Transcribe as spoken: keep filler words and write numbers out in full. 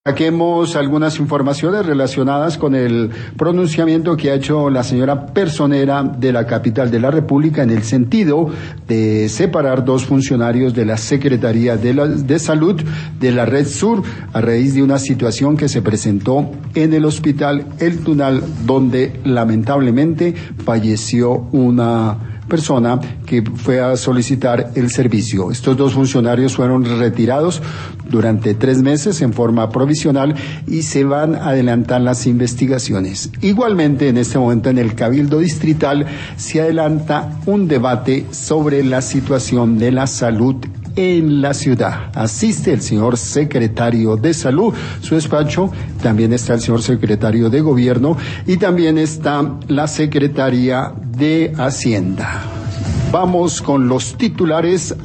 Saquemos algunas informaciones relacionadas con el pronunciamiento que ha hecho la señora personera de la capital de la República en el sentido de separar dos funcionarios de la Secretaría de, la, de Salud de la Red Sur a raíz de una situación que se presentó en el hospital El Tunal, donde lamentablemente falleció una persona que fue a solicitar el servicio. Estos dos funcionarios fueron retirados durante tres meses en forma provisional y se van a adelantar las investigaciones. Igualmente, en este momento en el Cabildo Distrital se adelanta un debate sobre la situación de la salud en la ciudad. Asiste el señor secretario de Salud, su despacho, también está el señor secretario de Gobierno y también está la secretaria de Hacienda. Vamos con los titulares.